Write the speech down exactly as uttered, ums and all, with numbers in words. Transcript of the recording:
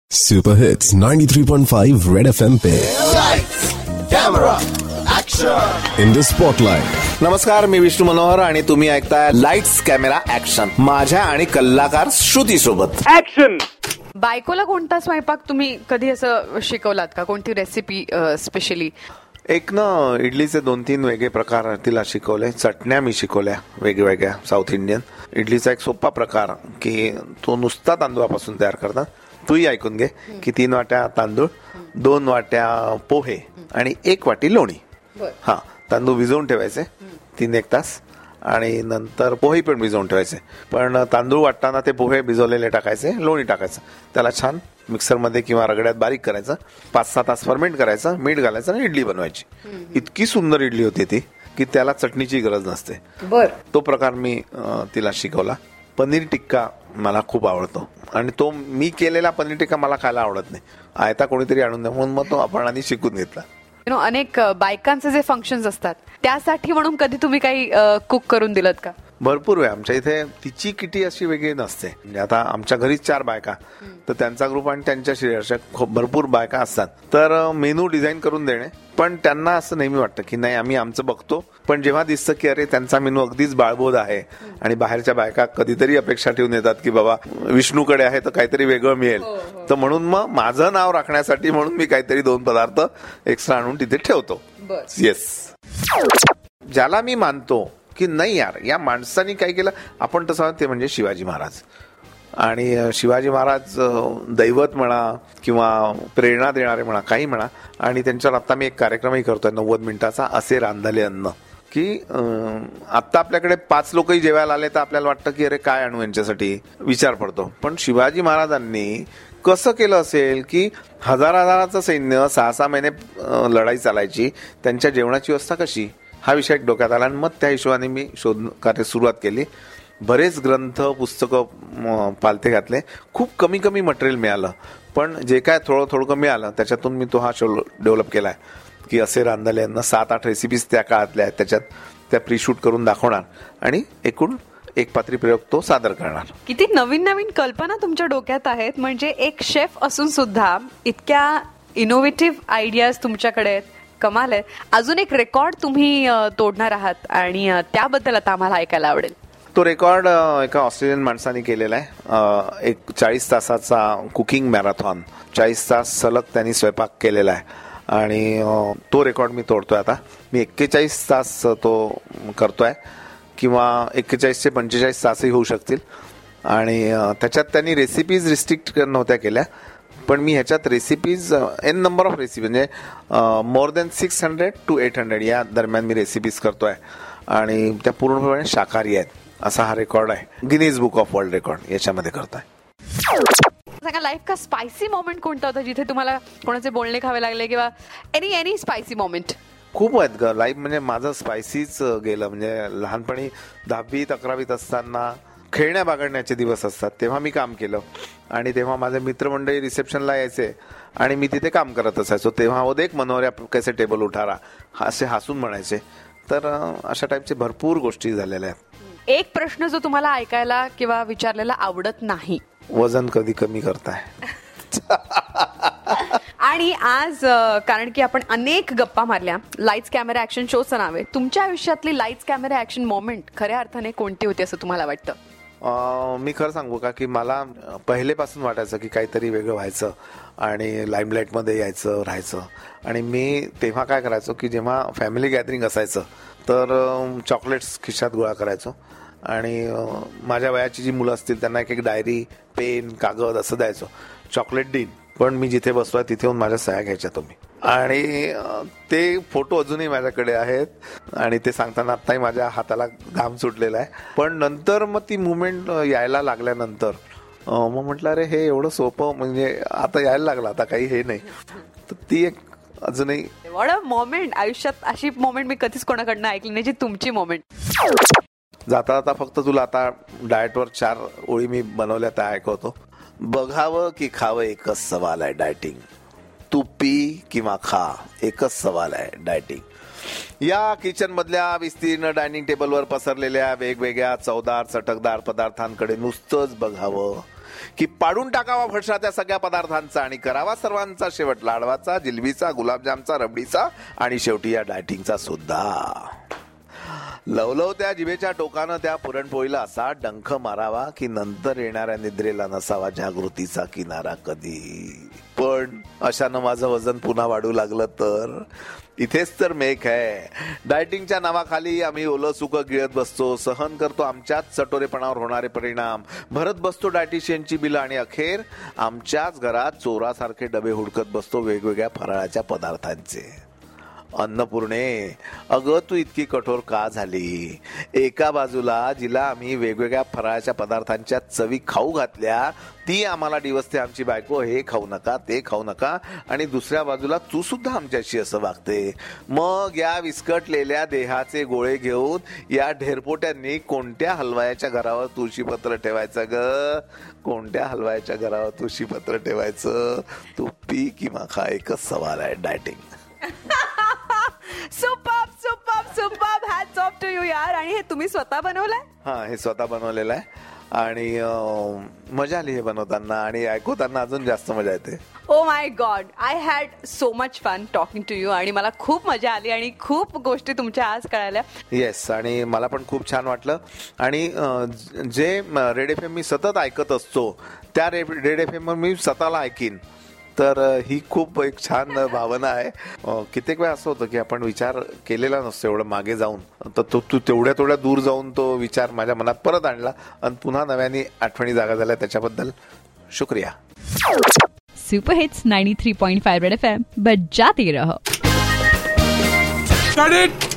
Super hits ninety three point five Red FM पे lights, camera, action in the spotlight. नमस्कार, मी विष्णू मनोहर आणि तुम्ही ऐकताय लाईट्स कॅमेरा ऍक्शन माझ्या आणि कलाकार श्रुती सोबत. ऍक्शन. बायकोला कोणता स्वयंपाक तुम्ही कधी असं शिकवलात का? कोणती रेसिपी स्पेशली? एक ना इडलीचे दोन तीन वेगळे प्रकार तिला शिकवले. चटण्या मी शिकवल्या वेगवेगळ्या साऊथ इंडियन. इडलीचा एक सोपा प्रकार की तो नुसता तांदूळापासून तयार करतात. तूही ऐकून घे की तीन वाट्या तांदूळ, दोन वाट्या पोहे आणि एक वाटी लोणी. हा, तांदूळ भिजवून ठेवायचे तीन एक तास आणि नंतर पोहे पण भिजवून ठेवायचे. पण तांदूळ वाटताना ते पोहे भिजवलेले टाकायचे, लोणी टाकायचं, त्याला छान मिक्सरमध्ये किंवा रगड्यात बारीक करायचं. पाच सहा तास फर्मेंट करायचं, मीठ घालायचं आणि इडली बनवायची. इतकी सुंदर इडली होती ती की त्याला चटणीची गरज नसते. बर, तो प्रकार मी तिला शिकवला. पनीर टिक्का मला खूप आवडतो आणि तो मी केलेला पनीर टिक्का मला खायला आवडत नाही. आयता कोणीतरी आणून द्या म्हणून मग तो आपण आधी शिकून घेतला. यु नो अनेक बायकांचे जे फंक्शन्स असतात त्यासाठी म्हणून कधी तुम्ही काही कुक करून दिलत का? भरपूर वेळ. आमच्या इथे तिची किटी अशी वेगळी नसते. म्हणजे आता आमच्या घरीच चार बायका, तर त्यांचा ग्रुप आणि त्यांच्या अशा खूप भरपूर बायका असतात. तर मेनू डिझाईन करून देणे, पण त्यांना असं नेहमी वाटतं की नाही आम्ही आमचं बघतो. पण जेव्हा दिसतं की अरे त्यांचा मेनू अगदीच बाळबोध आहे आणि बाहेरच्या बायका कधीतरी अपेक्षा ठेवून येतात की बाबा विष्णूकडे आहे तर काहीतरी वेगळं मिळेल, तर म्हणून मग माझं नाव राखण्यासाठी म्हणून मी काहीतरी दोन पदार्थ एक्स्ट्रा आणून तिथे ठेवतो. येस, ज्याला मी मानतो की नाही यार या माणसाने काय केलं आपण तसं, ते म्हणजे शिवाजी महाराज. आणि शिवाजी महाराज दैवत म्हणा किंवा प्रेरणा देणारे म्हणा, काही म्हणा. आणि त्यांच्यावर आता मी एक कार्यक्रमही करतोय नव्वद मिनिटाचा, असे रांधले अन्न. की आता आपल्याकडे पाच लोकही जेवायला आले तर आपल्याला वाटतं की अरे काय आणू यांच्यासाठी, विचार पडतो. पण शिवाजी महाराजांनी कसं केलं असेल की हजार हजाराचं सैन्य, सहा सहा महिने लढाई चालायची, त्यांच्या जेवणाची व्यवस्था कशी, हा विषय एक डोक्यात आला आणि मग त्या हिशोबाने मी शोध कार्य सुरुवात केली. बरेच ग्रंथ पुस्तकं पालथे घातले. खूप कमी कमी मटेरियल मिळालं, पण जे काय थोडं थोडं मिळालं त्याच्यातून मी तो हा शो डेव्हलप केला आहे की असे रांधले यांना सात आठ रेसिपीज त्या काळातल्या आहेत, त्याच्यात त्या प्री शूट करून दाखवणार आणि एकूण एक पात्री प्रयोग तो सादर करणार. किती नवीन नवीन कल्पना तुमच्या डोक्यात आहेत. म्हणजे एक शेफ असून सुद्धा इतक्या इनोव्हेटिव्ह आयडियाज तुमच्याकडे आहेत. कमाल आहे. अजून एक रेकॉर्ड तुम्ही तोडणार आहात आणि त्याबद्दल आता आम्हाला ऐकायला आवडेल. तो रेकॉर्ड एका ऑस्ट्रेलियन माणसाने केलेला आहे. एक चाळीस तासाचा कुकिंग मॅरेथॉन, चाळीस तास सलग त्यांनी स्वयंपाक केलेला आहे आणि तो रेकॉर्ड मी तोडतोय आता. मी एक्केचाळीस तास तो करतोय किंवा एक्केचाळीस ते पंचेचाळीस तासही होऊ शकतील. आणि त्याच्यात त्यांनी रेसिपीज रिस्ट्रिक्ट नव्हत्या केल्या, पण मी ह्याच्यात recipes n number of recipe म्हणजे more than six hundred to eight hundred या दरम्यान मी रेसिपीज करतोय आणि त्या पूर्णपणे शाकाहारी आहेत. असा हा रेकॉर्ड आहे. Guinness book of world record याच्यामध्ये करताय. सांगा, लाईफ का स्पायसी मोमेंट कोणता होता जिथे तुम्हाला कोणाचे बोलणे खावे लागले किंवा एनी एनी स्पायसी मोमेंट? खूप आहेत ग लाईफ. म्हणजे माझं स्पायसीच गेलं. म्हणजे लहानपणी दहावीत अकरावीत असताना खेळण्या बागडण्याचे दिवस असतात, तेव्हा मी काम केलं आणि तेव्हा माझे मित्रमंडळी रिसेप्शनला यायचे आणि मी तिथे काम करत असायचो. तेव्हा ओ देख मनोहर कैसे टेबल उठारा असे हसून म्हणायचे. तर अशा टाईपचे भरपूर गोष्टी झालेल्या आहेत. एक प्रश्न जो तुम्हाला ऐकायला किंवा विचारलेला आवडत नाही? वजन कधी कमी करताय? आणि आज कारण की आपण अनेक गप्पा मारल्या, लाईट्स कॅमेरा ऍक्शन शोचं नाव आहे. तुमच्या आयुष्यातली लाईट्स कॅमेरा ऍक्शन मोमेंट खऱ्या अर्थाने कोणती होती असं तुम्हाला वाटतं? मी खरं सांगू का की मला पहिलेपासून वाटायचं की काहीतरी वेगळं व्हायचं आणि लाईमलाईटमध्ये यायचं राहायचं. आणि मी तेव्हा काय करायचो की जेव्हा फॅमिली गॅदरिंग असायचं तर चॉकलेट्स खिशात गोळा करायचो आणि माझ्या वयाची जी मुलं असतील त्यांना एक एक डायरी, पेन, कागद असं द्यायचो. चॉकलेट दिन, पण मी जिथे बसलोय तिथे येऊन माझ्या सह्या घ्यायच्या तुम्ही. आणि ते फोटो अजूनही माझ्याकडे आहेत आणि ते सांगताना आत्ताही माझ्या हाताला घाम सुटलेला आहे. पण नंतर मग ती मुवमेंट यायला लागल्यानंतर मग म्हटलं अरे हे एवढं सोपं, म्हणजे आता यायला लागलं, आता काही हे नाही. तर ती एक अजूनही वॉट अ मोमेंट. आयुष्यात अशी मोमेंट मी कधीच कोणाकडनं ऐकली नाही जी तुमची मोमेंट. जाता जाता फक्त तुला आता डाएटवर चार ओळी मी बनवल्या त्या ऐकवतो. बघावं की खावं एकच सवाल आहे डायटिंग. तू पी किंवा खा एकच सवाल आहे डायटिंग. या किचन मधल्या विस्तीर्ण डायनिंग टेबलवर पसरलेल्या वेगवेगळ्या चवदार चटकदार पदार्थांकडे नुसतंच बघावं की पाडून टाकावा फडशा त्या सगळ्या पदार्थांचा आणि करावा सर्वांचा शेवट, लाडवाचा, जिलबीचा, गुलाबजामचा, रबडीचा आणि शेवटी या डायटिंगचा सुद्धा. लवलव त्या जिभेच्या टोकानं त्या पुरणपोळीला असा डंख मारावा की नंतर येणाऱ्या निद्रेला नसावा जागृतीचा किनारा कधी. पण अशानं माझं वजन पुन्हा वाढू लागलं तर इथेच तर मेक आहे. डायटिंगच्या नावाखाली आम्ही ओलं सुकं गिळत बसतो, सहन करतो आमच्याच चटोरेपणावर होणारे परिणाम, भरत बसतो डायटिशियनची बिलं आणि अखेर आमच्याच घरात चोरासारखे डबे हुडकत बसतो वेगवेगळ्या फराळाच्या पदार्थांचे. अन्नपूर्णे, अगं तू इतकी कठोर का झाली? एका बाजूला जिला आम्ही वेगवेगळ्या फराळाच्या पदार्थांच्या चवी खाऊ घातल्या ती आम्हाला डिवसते आमची बायको, हे खाऊ नका ते खाऊ नका, आणि दुसऱ्या बाजूला तू सुद्धा आमच्याशी असं वागते. मग या विस्कटलेल्या देहाचे गोळे घेऊन या ढेरपोट्यांनी कोणत्या हलवायाच्या घरावर तुळशीपत्र ठेवायचं ग? कोणत्या हलवायाच्या घरावर तुळशीपत्र ठेवायचं? तू पी किंवा खा, एकच सवाल आहे dieting. Superb superb superb, hats off to you यार. आणि हे तुम्ही स्वतः बनवलंय? हा, हे स्वतः बनवलेलं आहे आणि मजा आली हे बनवताना आणि ऐकवताना अजून जास्त मजा येते. Oh my god, I had so much fun talking to you आणि मला खूप मजा आली आणि खूप गोष्टी तुमच्या आज कळाल्या. येस, आणि मला पण खूप छान वाटलं. आणि जे रेड एफ एम मी सतत ऐकत असतो त्या रेड एफ एम मी स्वतःला ऐकीन, तर ही खूप एक छान भावना आहे. कित्येक वेळा असं होतं की आपण विचार केलेला नसतो एवढं मागे जाऊन, तर तो तू तेवढ्या तेवढ्या दूर जाऊन तो विचार माझ्या मनात परत आणला आणि पुन्हा नव्याने आठवणी जागा झाल्या, त्याच्याबद्दल शुक्रिया. Super hits ninety three point five Red FM, बजाते रहो.